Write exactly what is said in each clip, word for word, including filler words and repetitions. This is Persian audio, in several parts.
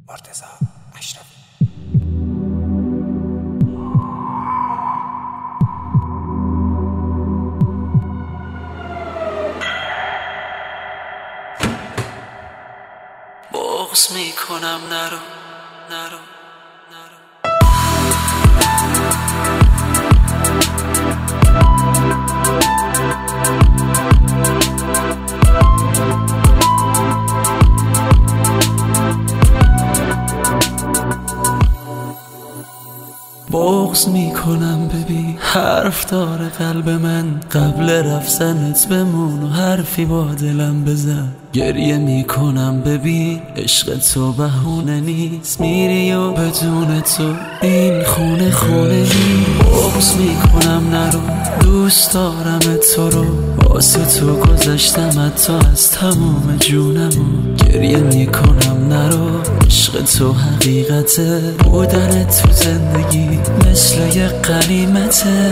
مرتضی اشرفی. بغض میکنم نرو نرو نرو بغض میکنم ببین حرف داره قلب من، قبل رفتنت بمون و حرفی با دلم بزن. گریه میکنم ببین عشق تو بهونه نیست، میری و بدون تو این خونه خونه نیست. بغض میکنم نرو، دوست دارم تو رو، واسه تو گذشتم حتی از تمام جونم. گریه میکنم نرو، عشق تو حقیقته، بودن تو زندگی مثل یه غنیمته.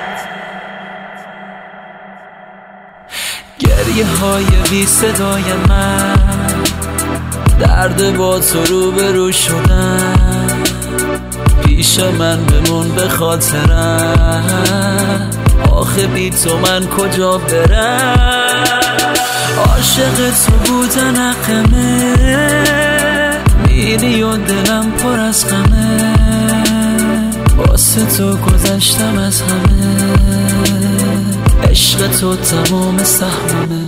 گریه های بی صدای من، درد با تو رو به رو شدن. پیش من بمون به خاطرم، آخه بی تو من کجا برم. عاشق تو بودن حقمه، میری و دلم پر از غمه، واسه تو گذشتم از همه، عشق تو تمام سهمه.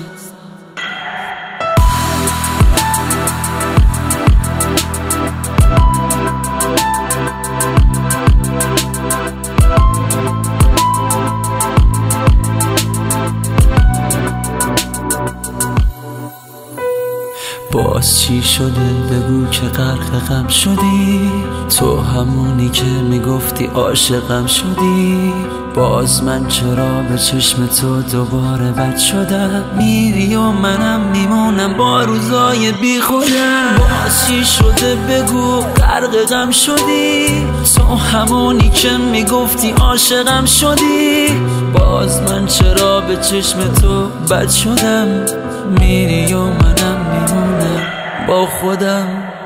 باز چی شده بگو که غرق غم شدی، تو همونی که میگفتی عاشقم شدی. باز من چرا به چشم تو دوباره بد شدم، میری و منم میمونم با روزای بی خودم. باز چی شده بگو غرق غم شدی، تو همونی که میگفتی عاشقم شدی. باز من چرا به چشم تو بد شدم، میری و منم میمونم با خودم.